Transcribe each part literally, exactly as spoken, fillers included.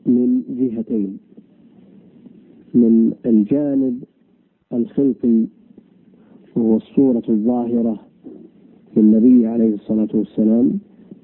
من جهتين: من الجانب الخلقي وهو الصورة الظاهرة للنبي عليه الصلاة والسلام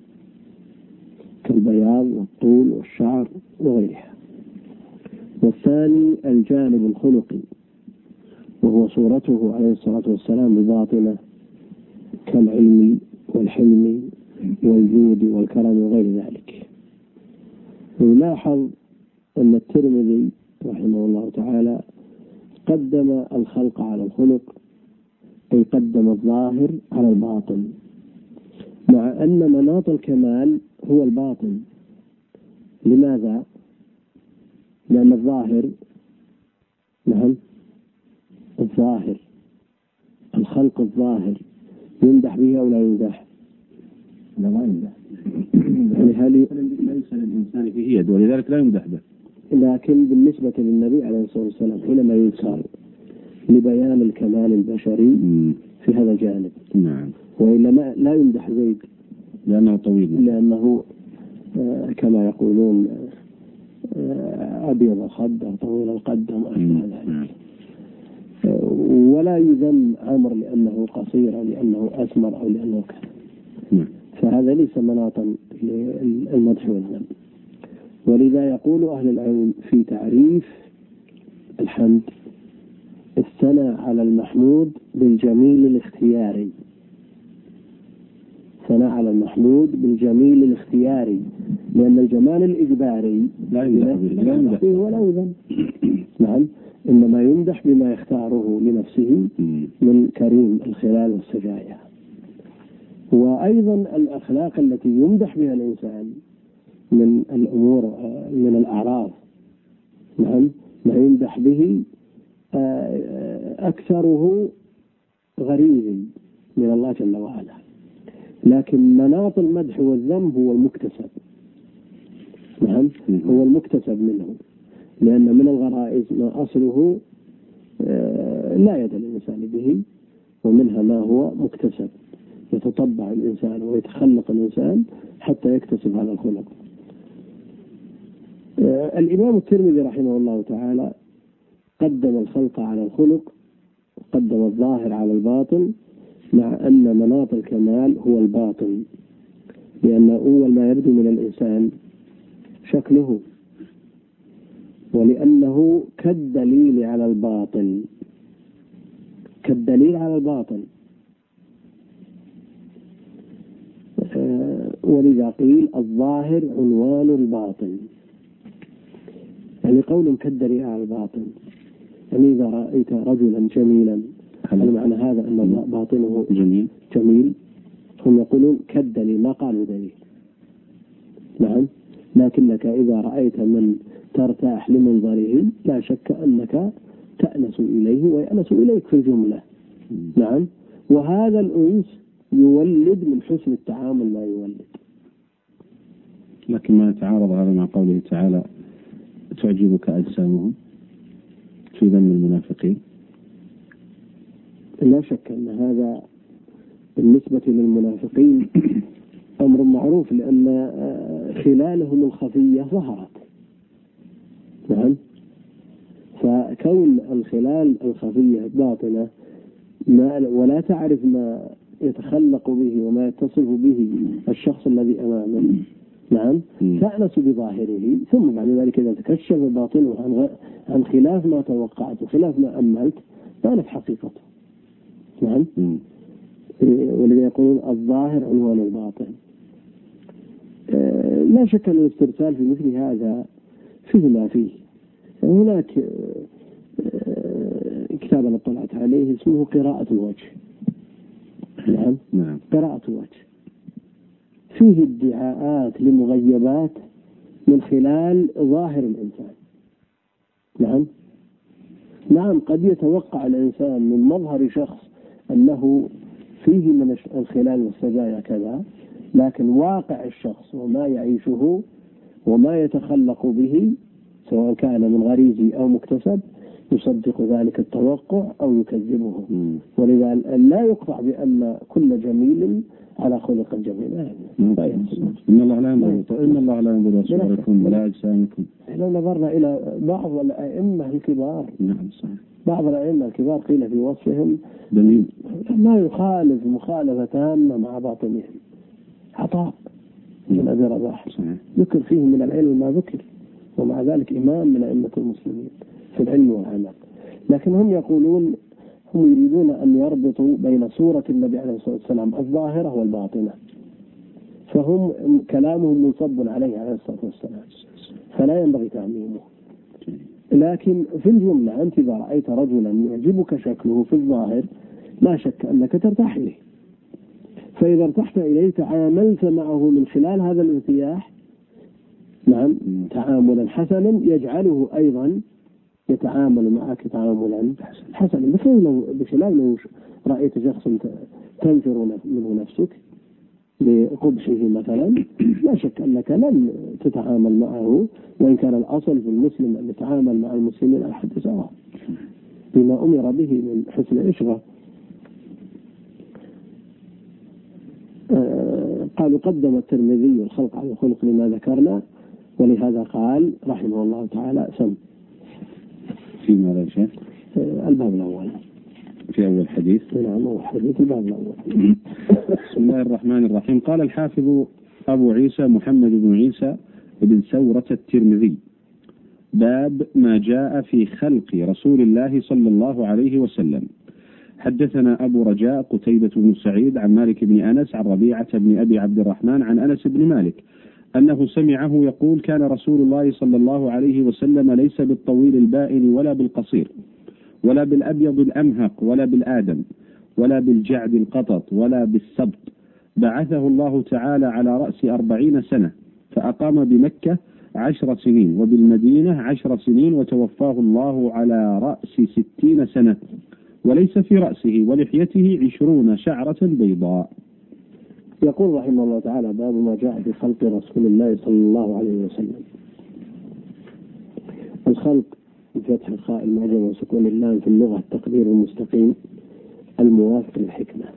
كالبياض والطول والشعر وغيرها. والثاني الجانب الخلقي وهو صورته عليه الصلاة والسلام الباطنة كالعلم والحلم والجود والكرم وغير ذلك. ويلاحظ أن الترمذي رحمه الله تعالى قدم الخلق على الخلق، أي قدم الظاهر على الباطن، مع أن مناط الكمال هو الباطن. لماذا؟ لأن الظاهر نعم الظاهر الخلق الظاهر يمدح به أو لا يمدح؟ لا ما يمدح. يعني هل ليس للإنسان فيه يد ولذلك لا يمدح به. لكن بالنسبة للنبي عليه الصلاة والسلام حينما يذكر لبيان الكمال البشري في هذا الجانب، نعم، وإلا ما لا يمدح زيد لأنه طويل، لأنه آه كما يقولون آه أبيض الخد طويل القد وما أشبه ذلك. آه ولا يذم عمرو لأنه قصير أو لأنه أسمر أو لأنه كذا، فهذا ليس مناطا للمدح والذم. ولذا يقول أهل العلم في تعريف الحمد: الثناء على المحمود بالجميل الاختياري. ثناء على المحمود بالجميل الاختياري، لأن الجمال الإجباري لا يمدح به ولا يذم. نعم، إنما يمدح بما يختاره لنفسه من كريم الخلال والسجايا. وأيضا الأخلاق التي يمدح بها الإنسان من الأمور من الأعراض، نعم، ما يمدح به أكثره غريب من الله جل وعلا، لكن مناط المدح والذم هو المكتسب. نعم، هو المكتسب منه، لأن من الغرائز ما أصله لا يد الإنسان به، ومنها ما هو مكتسب يتطبع الإنسان ويتخلق الإنسان حتى يكتسب هذا الخلق. الإمام الترمذي رحمه الله تعالى قدم الخلق على الخلق، قدم الظاهر على الباطن، مع أن مناط الكمال هو الباطن، لأن أول ما يبدو من الإنسان شكله، ولأنه كالدليل على الباطن، كالدليل على الباطن. ولذا قيل الظاهر عنوان الباطن، يعني قول كالدليل على الباطن، يعني إذا رأيت رجلا جميلا هل معنى هذا أن باطنه جميل؟ جميل. هم يقولون كالدليل، ما قالوا دليل. نعم، لكنك إذا رأيت من ترتاح لمنظره لا شك أنك تأنس إليه ويأنس إليك في الجملة. نعم، وهذا الأنس يولد من حسن التعامل ما يولد. لكن ما يتعارض هذا مع قوله تعالى: تعجبك أجسامهم، في ذم المنافقين. لا شك أن هذا بالنسبة للمنافقين أمر معروف، لأن خلالهم الخفية ظهرت. نعم، فكون الخلال الخفية باطنة ما ولا تعرف ما يتخلق به وما يتصف به الشخص الذي أمامه، نعم، تأنس بظاهره، ثم بعد ذلك إذا تكشف باطنه عن عن خلاف ما توقعت وخلاف ما أملت بانت حقيقته. نعم، ولذا يقولون الظاهر عنوان الباطن. لا شك أن الاسترسال في مثل هذا فيه ما فيه. هناك كتاب أنا اطلعت عليه اسمه قراءة الوجه. نعم، نعم، قراءة الوجه فيه ادعاءات لمغيبات من خلال ظاهر الإنسان. نعم، نعم، قد يتوقع الإنسان من مظهر شخص أنه فيه من الخلال والسجايا كذا، لكن واقع الشخص وما يعيشه وما يتخلق به سواء كان من غريزي أو مكتسب يصدق ذلك التوقع أو يكذبه. ولذا لا يقطع بأن كل جميل على خلق جميل. إن الله لا ينظر إن الله لا ينظر صوركم ولا أجسامكم. لو نظرنا إلى بعض الأئمة الكبار، نعم صحيح، بعض الأئمة الكبار قيل في وصفهم دليل ما يخالف مخالفة تامة مع باطنهم. عطاء بن أبي رباح ذكر فيه من العلم ما ذكر، ومع ذلك إمام من أئمة المسلمين في العلم والعمل. لكن هم يقولون هم يريدون أن يربطوا بين صورة النبي عليه الصلاة والسلام الظاهرة والباطنة، فهم كلامهم منصب عليه عليه الصلاة والسلام، فلا ينبغي تعميمه. لكن في الجملة أنت إذا رأيت رجلا يعجبك شكله في الظاهر لا شك أنك ترتاح إليه، فإذا ارتحت إليه تعاملت معه من خلال هذا الارتياح نعم تعاملا حسنا يجعله أيضا يتعامل معك تعاملا حسنا. مثل لو بخلاف لو رأيت شخصا تنفر منه نفسك بقبشه مثلا لا شك أنك لن تتعامل معه، وإن كان الأصل في المسلم أن يتعامل مع المسلمين على حد سواء بما أمر به من حسن العشرة. آه قالوا قدم الترمذي الخلق على الخلق لما ذكرنا، ولهذا قال رحمه الله تعالى سم في ماذا شيخ؟ آه الباب الأول في أول حديث. نعم أول حديث الباب الأول. بسم الله الرحمن الرحيم. قال الحافظ أبو عيسى محمد بن عيسى بن ثورة الترمذي: باب ما جاء في خلق رسول الله صلى الله عليه وسلم. حدثنا أبو رجاء قتيبة بن سعيد عن مالك بن أنس عن ربيعة بن أبي عبد الرحمن عن أنس بن مالك أنه سمعه يقول: كان رسول الله صلى الله عليه وسلم ليس بالطويل البائن ولا بالقصير ولا بالأبيض الأمهق ولا بالآدم ولا بالجعد القطط ولا بالسبط، بعثه الله تعالى على رأس أربعين سنة، فأقام بمكة عشر سنين وبالمدينة عشر سنين، وتوفاه الله على رأس ستين سنة، وليس في رأسه ولحيته عشرون شعرة بيضاء. يقول رحمه الله تعالى: باب ما جاء في خلق رسول الله صلى الله عليه وسلم. الخلق بفتح الخاء المعجم وسكون اللام في اللغة التقدير المستقيم الموافق للحكمة.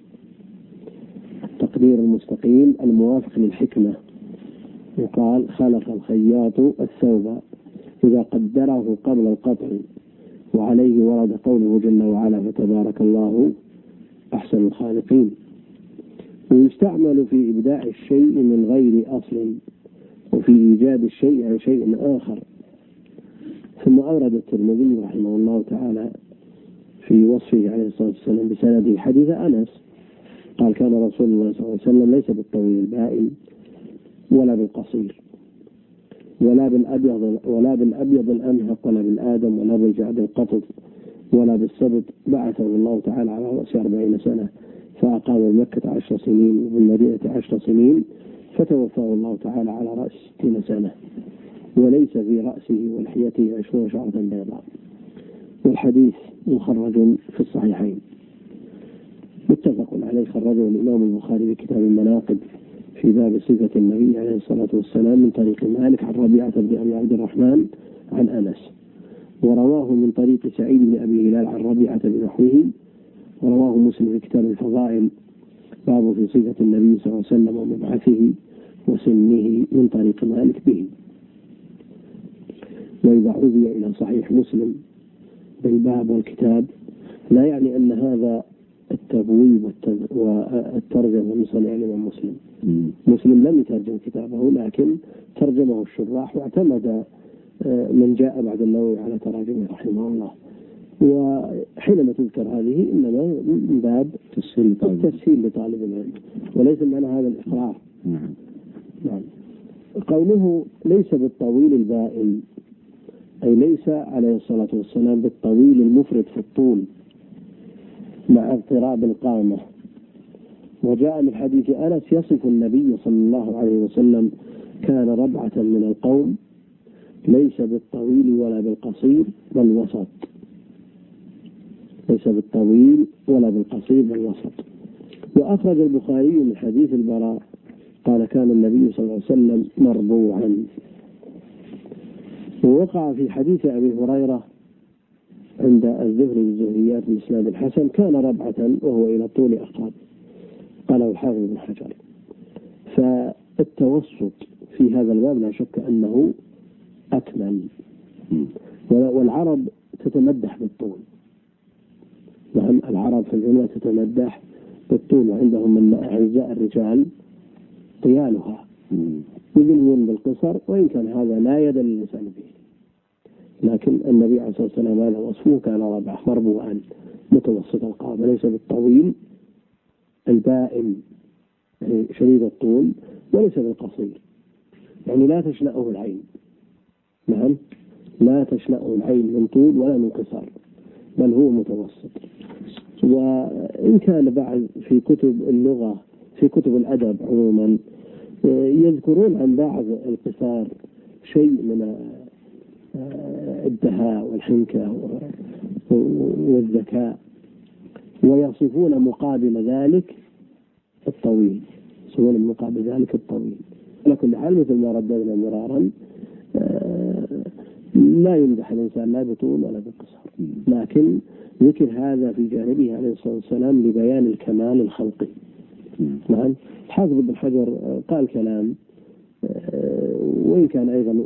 التقدير المستقيم الموافق للحكمة. يقال: خلق الخياط الثوب إذا قدره قبل القطع، وعليه ورد قوله جل وعلا: فتبارك الله أحسن الخالقين. ويستعمل في إبداع الشيء من غير أصل، وفي إيجاد الشيء عن شيء آخر. ثم أورد الترمذي رحمه الله تعالى في وصفه عليه الصلاة والسلام بسنده حديث أنس قال: كان رسول الله صلى الله عليه وسلم ليس بالطويل البائن ولا بالقصير ولا بالأبيض ولا بالأبيض الأمهق ولا بالآدم ولا بالجعد القطط ولا بالسبط، بعثه الله تعالى على رأس أربعين سنة، فأقام مكة عشر سنين وبالمدينة عشر سنين، فتوفاه الله تعالى على رأس ستين سنة، وليس في رأسه ولحيته عشرون شعرة بيضاء. والحديث مخرج في الصحيحين متفق عليه، خرجه الإمام البخاري في كتاب المناقب في باب صفة النبي عليه الصلاة والسلام من طريق مالك عن ربيعة بن أبي عبد الرحمن عن أنس، ورواه من طريق سعيد بن أبي هلال عن ربيعة بنحوه، ورواه مسلم في كتاب الفضائل باب في صفة النبي صلى الله عليه وسلم ومبعثه وسنه من طريق مالك به. وإذا عزي إلى صحيح مسلم بالباب والكتاب لا يعني أن هذا التبويب والترجمة من صنع الإمام مسلم. مسلم لم يترجم كتابه، لكن ترجمه الشراح واعتمد من جاء بعد النووي على تراجمه رحمه الله. وحينما تذكر هذه إنما من باب التسهيل لطالب العلم، وليس معنى هذا الإقرار. نعم. قوله ليس بالطويل البائن أي ليس عليه الصلاة والسلام بالطويل المفرد في الطول مع اضطراب القامة. وجاء من حديث أنس يصف النبي صلى الله عليه وسلم: كان ربعة من القوم ليس بالطويل ولا بالقصير بل وسط. ليس بالطويل ولا بالقصير بل وسط. وأخرج البخاري من حديث البراء قال: كان النبي صلى الله عليه وسلم مربوعا. ووقع في حديث أبي هريرة عند الزهري بالزهريات بإسناد الحسن كان ربعة وهو إلى الطول أقرب، قاله الحافظ بن حجر. فالتوسط في هذا الباب لا شك أنه أكمل. والعرب تتمدح بالطول، نعم العرب في الجملة تتمدح بالطول، وعندهم من أعزاء الرجال طيالها يذلون بالقصر، وإن كان هذا لا يدل الإنسان به، لكن النبي عليه الصلاة والسلام هذا وصفه كان ربعه مربوعا متوسط القامة، ليس بالطويل البائن يعني شديد الطول، وليس بالقصير يعني لا تشنأه العين، نعم لا تشنأه العين من طول ولا من قصر، بل هو متوسط. وإن كان بعد في كتب اللغة في كتب الأدب عموما يذكرون عن بعض القصار شيء من الدهاء والحنكة والذكاء، ويصفون مقابل ذلك الطويل، يصفون مقابل ذلك الطويل. على كل حال مثل ما رددنا مرارا لا يمدح الإنسان لا بطول ولا بقصر، لكن ذكر هذا في جانبه عليه الصلاة والسلام لبيان الكمال الخلقي. نعم الحافظ بن حجر قال كلام وإن كان أيضا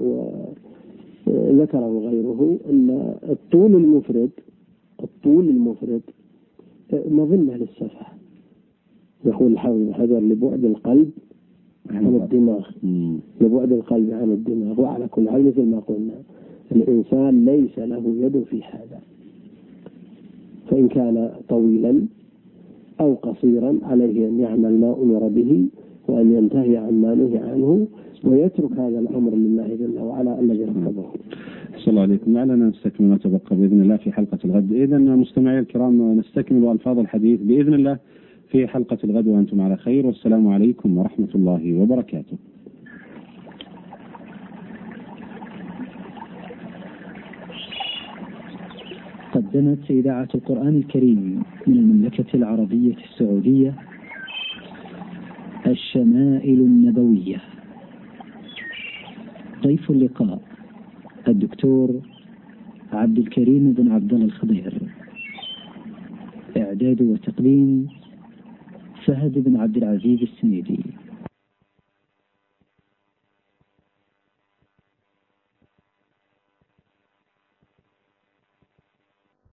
ذكره غيره أن الطول المفرد الطول المفرد مظنة للسفه، يقول الحافظ بن حجر لبعد القلب عن الدماغ، لبعد القلب عن الدماغ. وعلى كل حال مثل ما قلنا الإنسان ليس له يد في هذا، فإن كان طويلا أو قصيرا عليه أن يعمل ما أمر به وأن ينتهي عما نهي عنه، ويترك هذا الأمر لله جل وعلا الذي ركبه. صلى الله عليكم. لعلنا نستكمل ما تبقى بإذن الله في حلقة الغد. إذن مستمعي الكرام نستكمل ألفاظ الحديث بإذن الله في حلقة الغد وأنتم على خير، والسلام عليكم ورحمة الله وبركاته. قدمت إذاعة القرآن الكريم من المملكة العربية السعودية الشمائل النبوية. ضيف اللقاء الدكتور عبد الكريم بن عبد الله الخضير. إعداد وتقديم فهد بن عبد العزيز السنيدي.